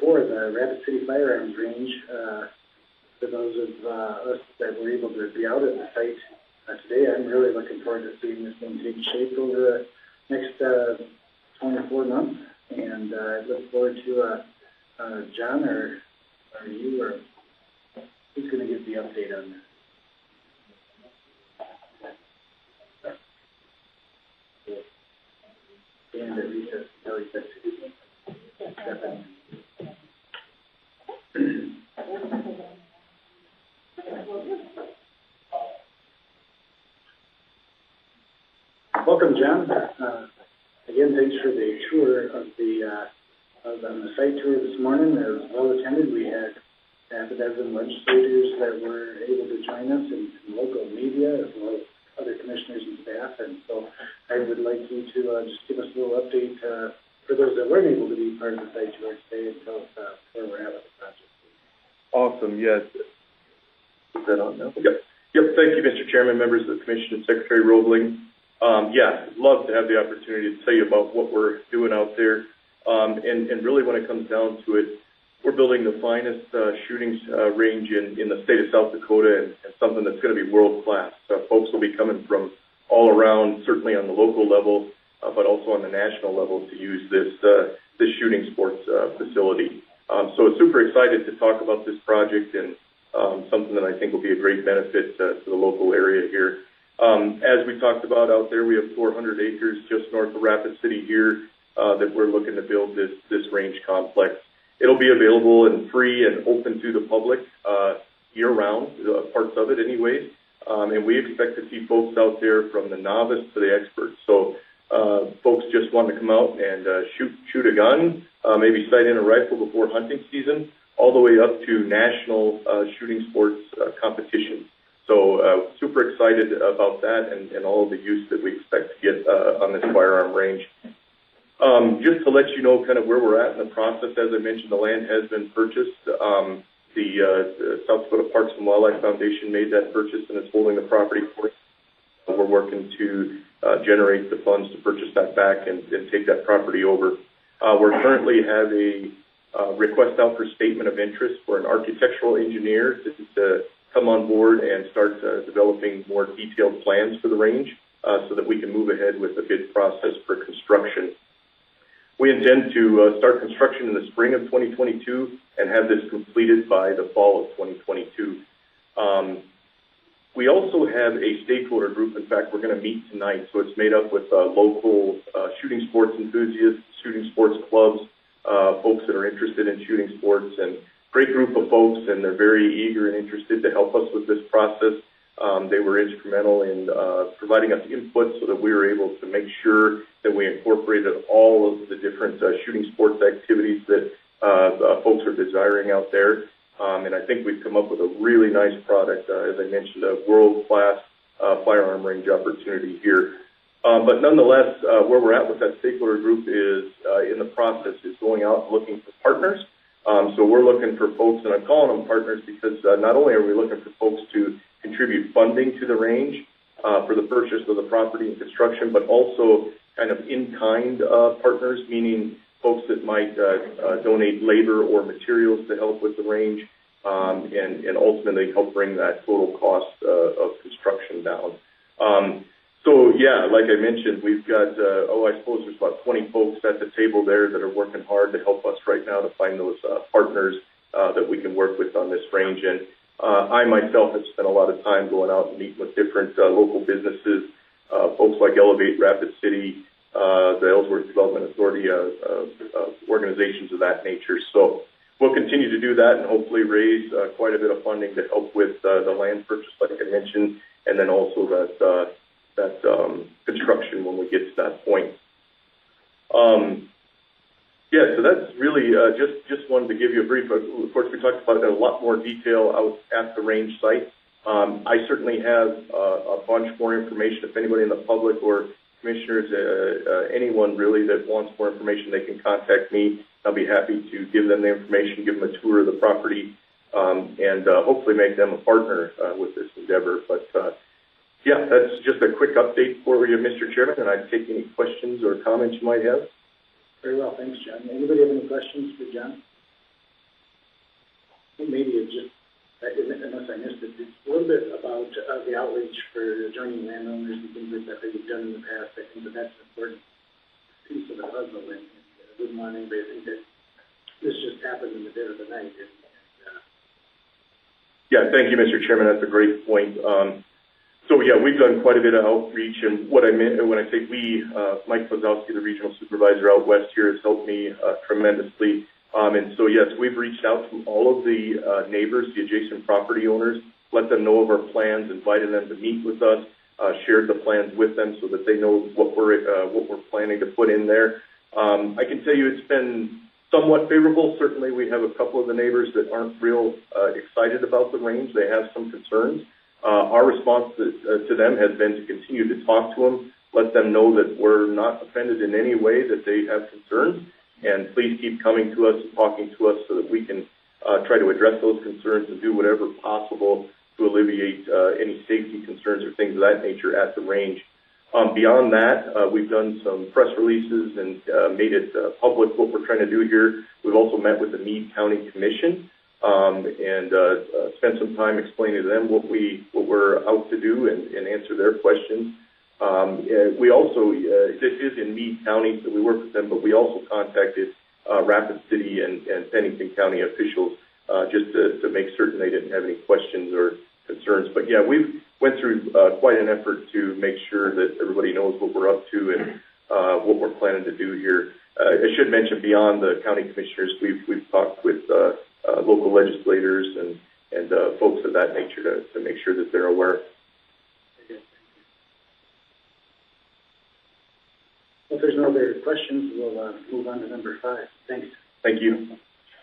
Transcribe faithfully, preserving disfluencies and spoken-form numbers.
twenty-four, the Rapid City Firearms Range. Uh, for those of uh, us that were able to be out at the site uh, today, I'm really looking forward to seeing this thing take shape over the next uh, twenty-four months. And uh, I look forward to uh, uh, John or, or you or who's going to give the update on this. And at recess, Kelly said seven. Welcome, John. Uh, again, thanks for the tour of the uh, of, on the site tour this morning. It was well attended. We had half a dozen legislators that were able to join us, and, and local media, as well as other commissioners and staff. And so I would like you to uh, just give us a little update uh, for those that weren't able to be part of the site tour today, and tell us uh, where we're at with the project. Awesome. Yes. Is that on now? Yep. Yep. Thank you, Mister Chairman, members of the Commission, and Secretary Roebling. Um, yeah, love to have the opportunity to tell you about what we're doing out there. Um, and, and really, when it comes down to it, we're building the finest uh, shooting uh, range in, in the state of South Dakota, and, and something that's going to be world class. Uh, folks will be coming from all around, certainly on the local level, uh, but also on the national level, to use this uh, this shooting sports uh, facility. Um, so super excited to talk about this project, and um, something that I think will be a great benefit uh, to the local area here. Um, as we talked about out there, we have four hundred acres just north of Rapid City here uh, that we're looking to build this this range complex. It'll be available and free and open to the public uh, year-round, uh, parts of it anyways. Um, and we expect to see folks out there from the novice to the expert. So uh, folks just want to come out and uh, shoot shoot a gun, uh, maybe sight in a rifle before hunting season, all the way up to national uh, shooting sports uh, competitions. So uh, super excited about that, and, and all of the use that we expect to get uh, on this firearm range. Um, just to let you know kind of where we're at in the process, as I mentioned, the land has been purchased. Um, the, uh, the South Dakota Parks and Wildlife Foundation made that purchase and is holding the property for us. We're working to uh, generate the funds to purchase that back and, and take that property over. Uh, we currently have a uh, request out for statement of interest for an architectural engineer to, to come on board and start uh, developing more detailed plans for the range uh, so that we can move ahead with the bid process for construction. We intend to uh, start construction in the spring of twenty twenty-two and have this completed by the fall of twenty twenty-two. Um, we also have a stakeholder group. In fact, we're going to meet tonight. So it's made up with uh, local uh, shooting sports enthusiasts, shooting sports clubs, uh, folks that are interested in shooting sports, and great group of folks, and they're very eager and interested to help us with this process. Um, they were instrumental in uh, providing us input so that we were able to make sure that we incorporated all of the different uh, shooting sports activities that uh, uh, folks are desiring out there. Um, and I think we've come up with a really nice product, uh, as I mentioned, a world-class uh, firearm range opportunity here. Um, but nonetheless, uh, where we're at with that stakeholder group is uh, in the process is going out and looking for partners. Um, so we're looking for folks, and I'm calling them partners because uh, not only are we looking for folks to contribute funding to the range uh, for the purchase of the property and construction, but also kind of in-kind uh, partners, meaning folks that might uh, uh, donate labor or materials to help with the range, um, and, and ultimately help bring that total cost uh, of construction down. Um, so yeah, like I mentioned, we've got, uh, oh, I suppose there's about twenty folks at the table there that are working hard to help us right now to find those uh, partners uh, that we can work with on this range. And Uh, I myself have spent a lot of time going out and meeting with different uh, local businesses, uh, folks like Elevate Rapid City, uh, the Ellsworth Development Authority, uh, uh, uh, organizations of that nature. So we'll continue to do that and hopefully raise uh, quite a bit of funding to help with uh, the land purchase, like I mentioned, and then also that uh, that um, construction when we get to that point. Um, Yeah, so that's really uh, just just wanted to give you a brief. Of course, we talked about it in a lot more detail out at the range site. Um, I certainly have uh, a bunch more information. If anybody in the public or commissioners, uh, uh, anyone really that wants more information, they can contact me. I'll be happy to give them the information, give them a tour of the property, um, and uh, hopefully make them a partner uh, with this endeavor. But uh, yeah, that's just a quick update for you, Mister Chairman, and I'd take any questions or comments you might have. Very well, thanks, John. Anybody have any questions for John? maybe it just, uh, unless I missed it, it's a little bit about uh, the outreach for adjoining landowners and things like that that you've done in the past. I think that that's an important piece of the puzzle, and, and I wouldn't want anybody to think that this just happened in the dead of the night. And, and, uh, Yeah, thank you, Mister Chairman. That's a great point. Um, so yeah, we've done quite a bit of outreach, and what I meant when I say we, uh, Mike Plazowski, the regional supervisor out west here, has helped me uh, tremendously. Um, and so yes, we've reached out to all of the uh, neighbors, the adjacent property owners, let them know of our plans, invited them to meet with us, uh, shared the plans with them so that they know what we're uh, what we're planning to put in there. Um, I can tell you it's been somewhat favorable. Certainly, we have a couple of the neighbors that aren't real uh, excited about the range. They have some concerns. Uh, our response to, uh, to them has been to continue to talk to them, let them know that we're not offended in any way, that they have concerns, and please keep coming to us and talking to us so that we can uh, try to address those concerns and do whatever possible to alleviate uh, any safety concerns or things of that nature at the range. Um, beyond that, uh, we've done some press releases and uh, made it uh, public what we're trying to do here. We've also met with the Meade County Commission um, and uh, uh, spent some time explaining to them what we what we're out to do and, and answer their questions. Um, uh, we also uh, this is in Meade County, so we work with them, but we also contacted uh, Rapid City and, and Pennington County officials uh, just to, to make certain they didn't have any questions or concerns. But yeah, we've went through uh, quite an effort to make sure that everybody knows what we're up to and uh, what we're planning to do here. Uh, I should mention, beyond the county commissioners, we've we've talked with uh, uh, local legislators and and uh, folks of that nature to, to make sure that they're aware. If there's no other questions, we'll uh, move on to number five. Thanks. Thank you.